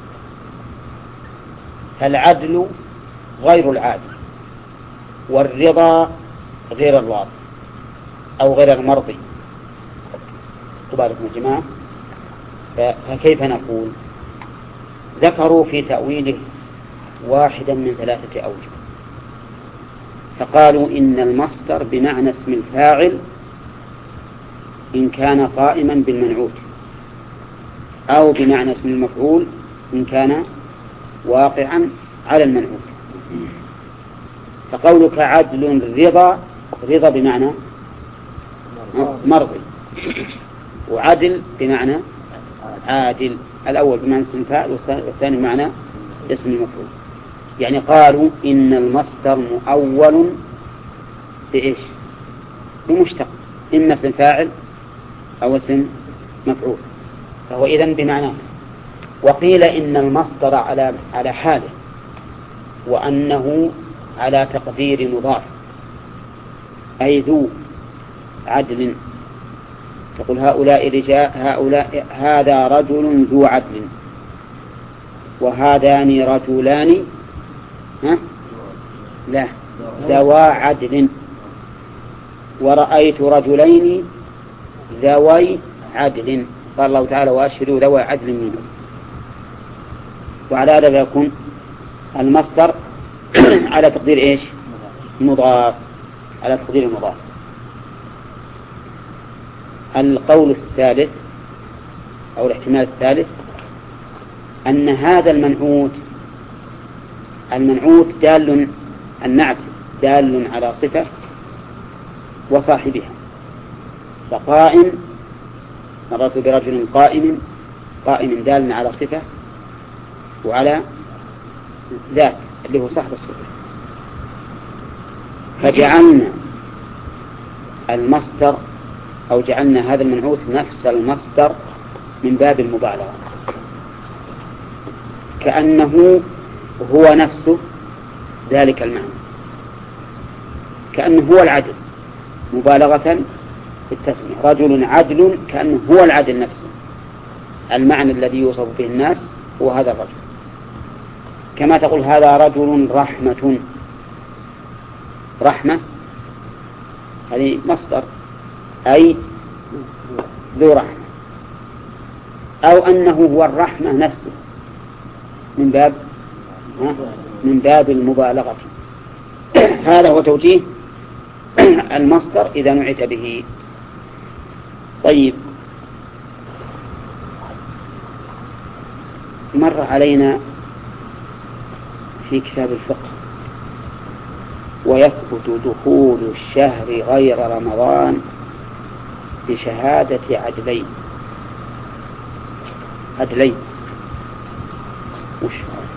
فالعدل غير العادل، والرضا غير الراضي أو غير المرضي. تباركم يا جماعة. فكيف نقول؟ ذكروا في تأويله واحدا من ثلاثة أوجه، فقالوا إن المصدر بمعنى اسم الفاعل إن كان قائما بالمنعوت، أو بمعنى اسم المفعول إن كان واقعا على المنعوت. فقولك عدل رضا، رضا بمعنى مرضي، وعدل بمعنى عادل، الأول بمعنى اسم الفاعل والثاني بمعنى اسم المفعول. يعني قالوا إن المصدر مؤول بإيش؟ بمشتق، إما اسم فاعل أو اسم مفعول، فهو إذن بمعنى. وقيل إن المصدر على على حاله، وأنه على تقدير مضاف، أي ذو عدل. تقول هؤلاء رجال، هؤلاء هذا رجل ذو عدل، وهذان رجلان ها؟ لا ذوا عدل، ورأيت رجلين ذوي عدل. قال الله تعالى وأشهدوا ذوي عدل منهم. وعلى هذا يكون المصدر على تقدير إيش؟ مضاف، على تقدير المضاف. القول الثالث أو الاحتمال الثالث أن هذا المنعوت المنعوت دال، النعت دال على صفة وصاحبها، فقائم، مررت برجل قائم، قائم دال على صفة وعلى ذات اللي هو صاحب الصفة، فجعلنا المصدر أو جعلنا هذا المنعوت نفس المصدر من باب المبالغة، كأنه هو نفسه ذلك المعنى، كأنه هو العدل، مبالغة في التسمية. رجل عدل كأنه هو العدل نفسه، المعنى الذي يوصف به الناس هو هذا الرجل. كما تقول هذا رجل رحمة، رحمة هذه مصدر أي ذو رحمة، أو أنه هو الرحمة نفسه من باب من باب المبالغة. هذا هو توجيه المصدر إذا نعت به. طيب، مر علينا في كتاب الفقه ويثبت دخول الشهر غير رمضان بشهادة عدلين. عدلين وش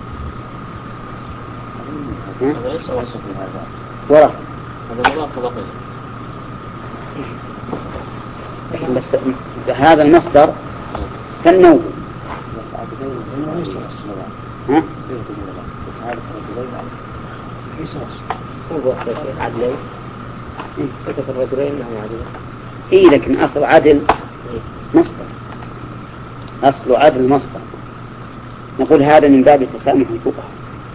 هذا ليس وصف لهذا، ورا هذا مضاف بقي. بس هذا المصدر كالنوع. ها؟ عدلين صفة الرجلين أنهم عدلين. إيه لكن أصل عدل مصدر، أصل عدل مصدر. نقول هذا من باب تسامح الفقهاء،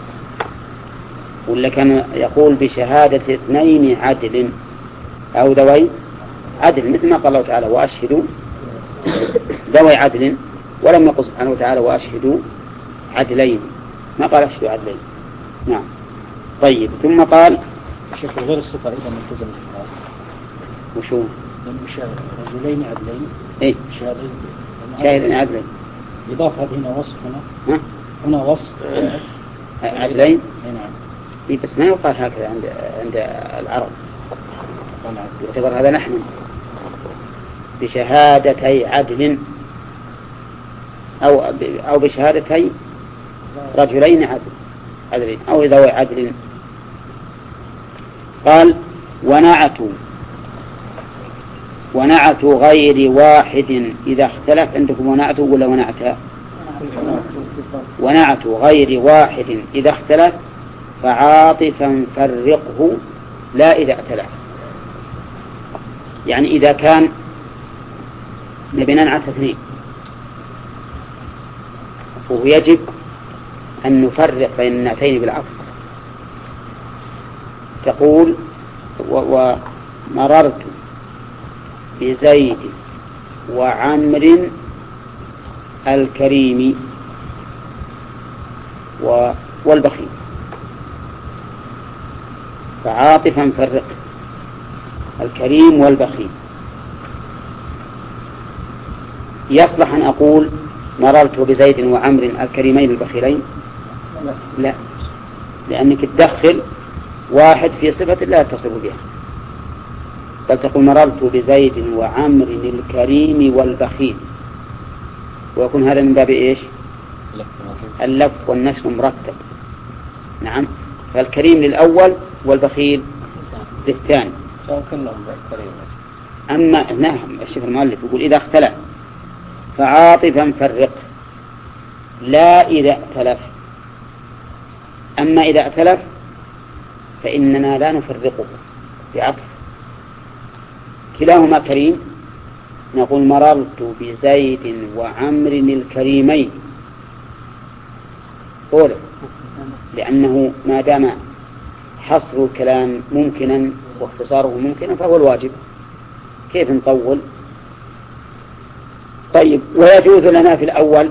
ولا كان يقول بشهادة اثنين عدل أو ذوي عدل، مثل ما قال الله تعالى وأشهدوا ذوي عدل، ولم يقل سبحانه وتعالى وأشهدوا عدلين، ما قال أشهدوا عدلين. نعم. طيب، ثم قال شيخ غير الصفة إذا ملتزم الفقهاء وشو؟ رجلين عدلين. إيه شاهدين شاهدين عدلين. إضافة هنا وصف هنا. ها؟ هنا وصف عدلين. نعم. إيه بس ما يقال هكذا عند عند العرب، يعتبر هذا نحن بشهادتي عدل أو أو بشهادتي رجلين عدل عدلين أو ذوي عدل. قال ونعت ونعت غير واحد إذا اختلف. عندكم ونعت ولا ونعت؟ ونعت غير واحد إذا اختلف فعاطفا فرقه لا إذا ائتلف. يعني إذا كان نبي ننعت اثنين ويجب أن نفرق بين النعتين بالعطف، تقول ومررت بزيد وعمر الكريم والبخيل، فعاطفا فرق الكريم والبخيل. يصلح أن أقول مررت بزيد وعمر الكريمين البخيلين؟ لا، لأنك تدخل واحد في صفة لا يتصف بها، بل تقول مررت بزيد وعمر الكريم والبخيل، ويكون هذا من باب إيش؟ اللف والنشر مرتب. نعم، فالكريم للأول والبخيل للثاني. أما نعم الشيخ المؤلف يقول إذا اختلف فعاطفا فرق لا إذا ائتلف. أما إذا ائتلف فإننا لا نفرقه بعطف، كلاهما كريم، نقول مررت بزيد وعمر الكريمين أولا، لأنه ما دام حصر الكلام ممكنا واختصاره ممكنا فهو الواجب، كيف نطول؟ طيب، ويجوز لنا في الأول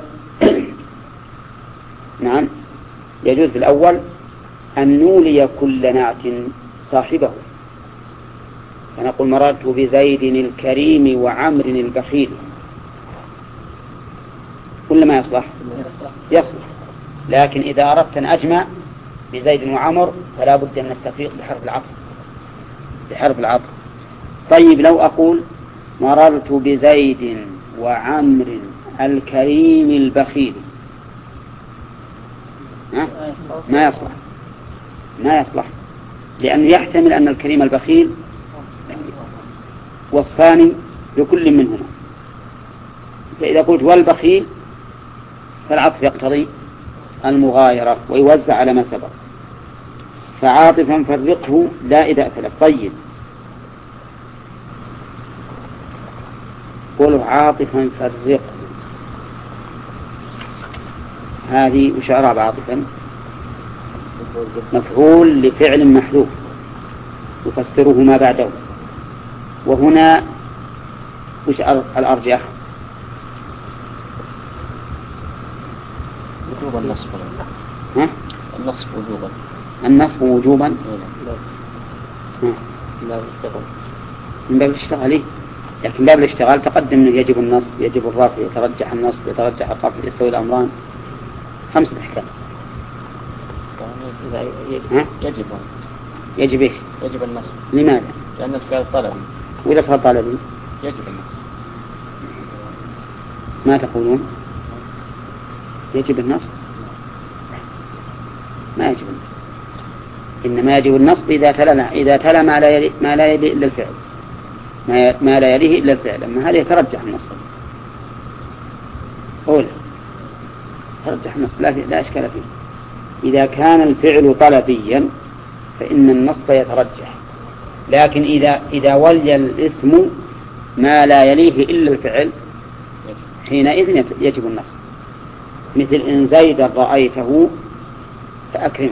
نعم يجوز في الأول أن نولي كل نعت صاحبه، فنقول مررت بزيد الكريم وعمر البخيل، كل ما يصلح يصلح. لكن إذا أردت أن أجمع بزيد وعمر فلا بد من التفريق بحرف العطف بحرف العطف. طيب، لو أقول مررت بزيد وعمر الكريم البخيل، ما يصلح ما يصلح لأنه يحتمل أن الكريم البخيل وصفان لكل منهما، فإذا قلت والبخيل فالعطف يقتضي المغايرة ويوزع على ما سبق، فعاطفا فرقه لا إذا ائتلف. طيب، قوله عاطفا فرقه، هذه وش إعراب عاطفا؟ مفعول لفعل محذوف يفسره ما بعده، وهنا وش الأرجح؟ وجوبا النصب. ها؟ النصب وجوبا. النصب وجوبا. من باب الاشتغال. من باب الاشتغال، لكن باب الاشتغال تقدم أنه يجب النصب، يجب الرفع، يترجح النصب، يترجح الرفع، يستوي الأمران، خمسة أحكام. يعني ها؟ يجب يجب إيش؟ يجب النصب. لماذا؟ لأن الفعل طلبي. وإذا صار طلبي يجب النصب. ما تقولون؟ يجب النصب؟ ما يجب النصب، إنما يجب النصب إذا تلا إذا تلا ما لا يلي ما لا يلي إلا الفعل، ما ما لا يليه إلا الفعل، أما هذا يترجح النصب. أولا ترجح النصب لا لا إشكال فيه. إذا كان الفعل طلبيا فإن النصب يترجح، لكن إذا إذا ولي الاسم ما لا يليه إلا الفعل حينئذ يجب النصب، مثل إن زيدا رأيته فأكرمه.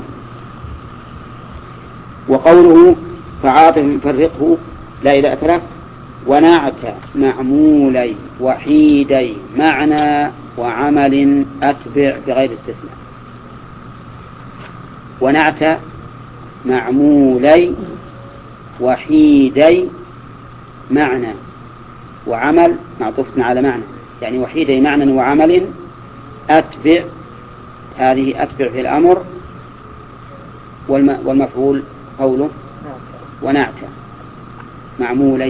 وقوله فعاطف فرقه لا إذا ائتلف، ونعت معمولي وحيدي معنى وعمل أتبع بغير استثناء. ونعت معمولي وحيدي معنى وعمل معطوف على معنى، يعني وحيدي معنى وعمل أتبع، هذه أتبع في الأمر والمفعول قوله ونعت معمولي.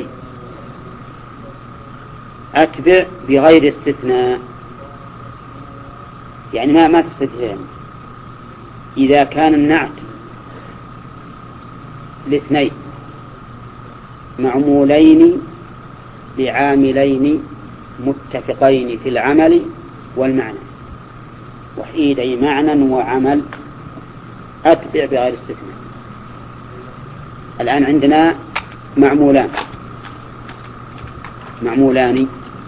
أتبع بغير استثناء، يعني ما ما تستثنى إذا كان النعت لاثنين معمولين لعاملين متفقين في العمل والمعنى، وحيدي معنى وعمل، أتبع بغير استثناء. الآن عندنا معمولان معمولان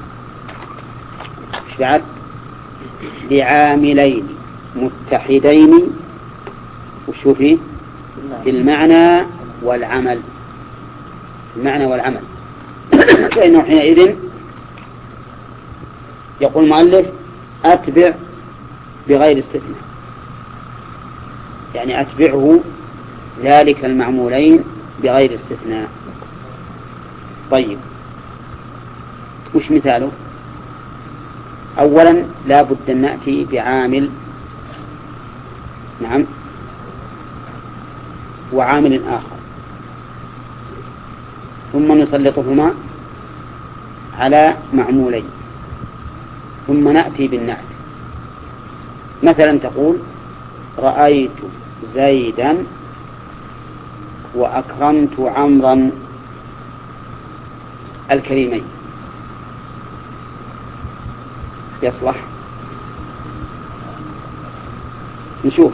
إيش بعد؟ لعاملين متحدين وشو فيه؟ في المعنى والعمل، المعنى والعمل. فإنه حينئذ يقول المؤلف أتبع بغير استثناء، يعني أتبعه ذلك المعمولين بغير استثناء. طيب وش مثاله؟ أولا لا بد أن نأتي بعامل، نعم، وعامل آخر، ثم نسلطهما على معمولين، ثم نأتي بالنعت. مثلا تقول رأيت زيدا وأكرمت عمرا الكريمين، يصلح؟ نشوف.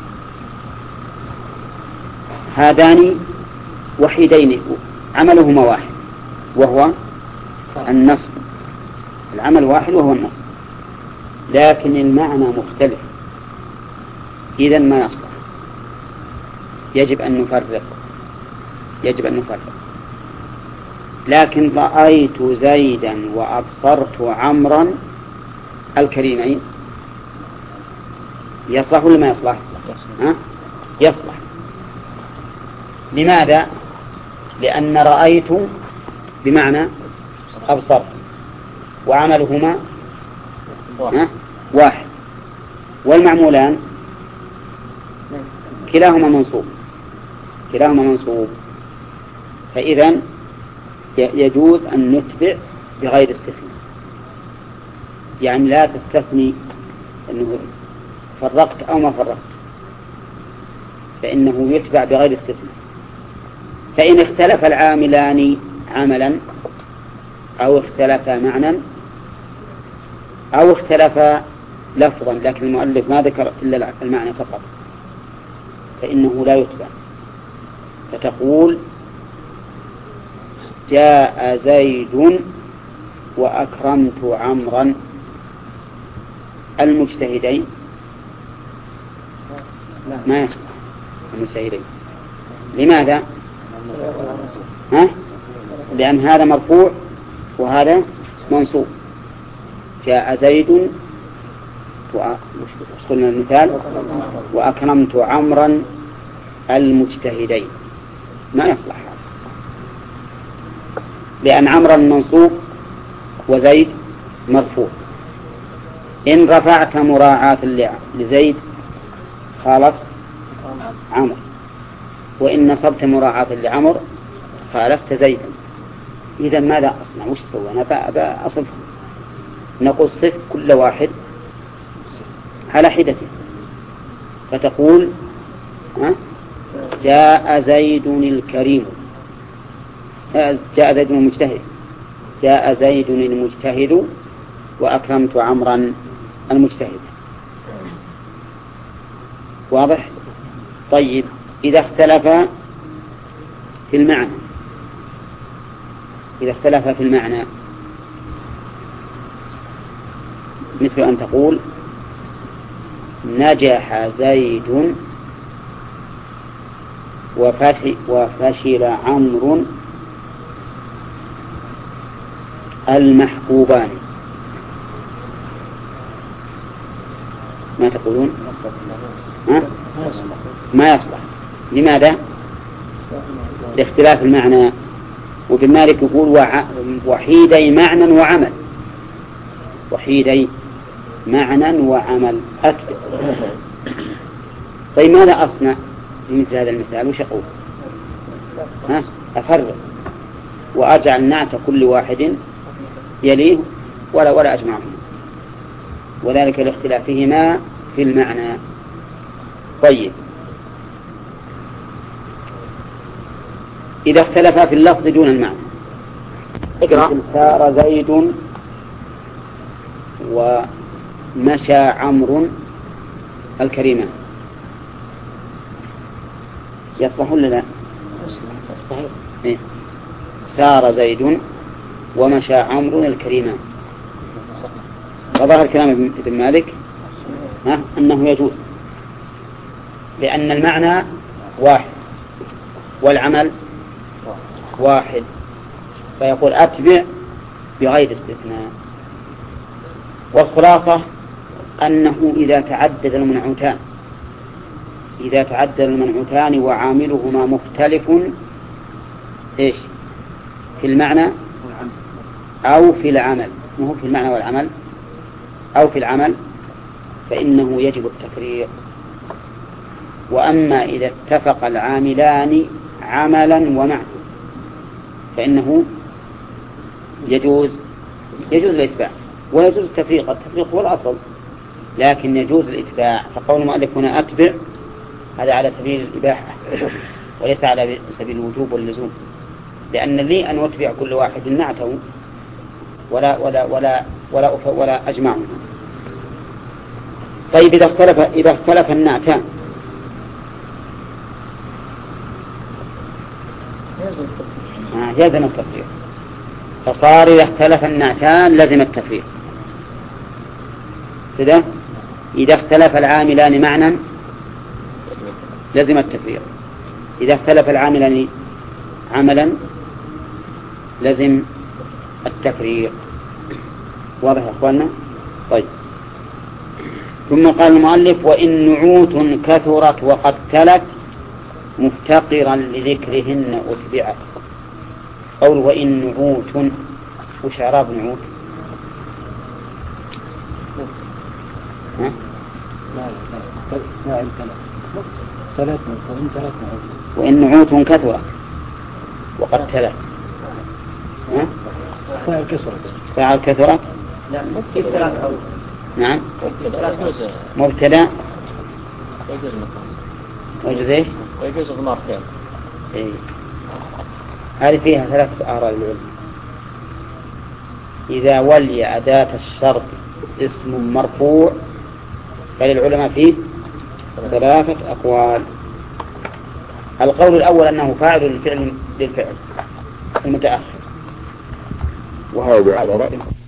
هذان وحيدين عملهما واحد وهو النصب، العمل واحد وهو النصب، لكن المعنى مختلف، إذن ما يصلح، يجب أن نفرق يجب أن نفرق. لكن رأيت زيدا وأبصرت عمرا الكريمين يصلح ولا ما يصلح؟ ها؟ يصلح. لماذا؟ لأن رأيت بمعنى أبصرت، وعملهما واحد، والمعمولان كلاهما منصوب كلاهما منصوب فإذا يجوز أن نتبع بغير استثناء، يعني لا تستثني أنه فرقت أو ما فرقت، فإنه يتبع بغير استثناء. فإن اختلف العاملان عملا أو اختلف معنى أو اختلف لفظا، لكن المؤلف ما ذكر إلا المعنى فقط، فإنه لا يتبع. فتقول جاء زيد وأكرمت عمرا المجتهدين، ما يصلح المجتهدين. لماذا؟ ها؟ لأن هذا مرفوع وهذا منصوب. جاء زيد وقلنا المثال وأكرمت عمرا المجتهدين، ما يصلح هذا، لأن عمرا منصوب وزيد مرفوع. إن رفعت مراعاة لزيد خالف عمر، وإن نصبت مراعاة لعمر خالفت زيدا. إذا ماذا أصنع؟ وش سوى؟ أنا أصف نقول صف كل واحد على حدته، فتقول ها؟ جاء زيد الكريم، جاء زيد المجتهد، جاء زيد المجتهد وأكرمت عمرا المجتهد. واضح؟ طيب إذا اختلف في المعنى إذا اختلف في المعنى مثل أن تقول نجح زيد وفشل عمرو المحبوبان، ما تقولون؟ ها؟ ما يصلح. لماذا؟ لاختلاف المعنى. وفي المالك يقول وحيدي معنى وعمل، وحيدي معنى وعمل أكبر. طيب ماذا أصنع؟ في مثل هذا المثال وش أقول؟ ها؟ أفرق وأجعل نعت كل واحد يليه ولا ولا أجمعهما، وذلك لاختلافهما في المعنى. طيب، إذا اختلفا في اللفظ دون المعنى، اقرأ: سار زيد ومشى عمرو الكريمان. يصلح ولا لا؟ صحيح. إيه؟ سار زيد ومشى عمرو الكريمان. وظهر كلام ابن مالك ها أنه يجوز، لأن المعنى واحد والعمل واحد، فيقول أتبع بغير استثناء. والخلاصة أنه إذا تعدد المنعوتان إذا تعدد المنعوتان وعاملهما مختلف إيش في المعنى أو في العمل، مو في المعنى والعمل أو في العمل، فإنه يجب التفريق. وأما إذا اتفق العاملان عملا ومعنى فإنه يجوز يجوز الإتباع ويجوز التفريق. التفريق هو الأصل، لكن يجوز الإتباع. فقول المؤلف هنا أتبع هذا على سبيل الإباحة وليس على سبيل الوجوب واللزوم، لأن لي أن أتبع كل واحد نعته ولا ولا ولا ولا ولا أجمعه. طيب، إذا اختلف إذا اختلف النعتان لازم التفريق. فصار إذا اختلف النعتان لازم التفريق كذا. إذا اختلف العاملان معنى لازم التفريق. إذا اختلف العاملان عملا لازم التفريق. واضح يا أخواننا؟ طيب، ثم قال المؤلف: وإن نعوت كثرت وقد تلت مفتقرا لذكرهن أتبعت. قول وإن نعوت، وش إعراب نعوت؟ ها؟ ثلاث من ثلاث نعوت. وإن نعوت كثرت وقد تلت ها؟ فاعل كثرت. فاعل كثرت. نعم، مبتدأ ويجوز ايش؟ ويجوز إضمار فعل. إيه. هذه فيها ثلاثة آراء للعلم. إذا ولي أداة الشرط اسم مرفوع فللعلماء فيه ثلاثة أقوال. القول الأول أنه فاعل للفعل للفعل المتأخر، وهذا على رأي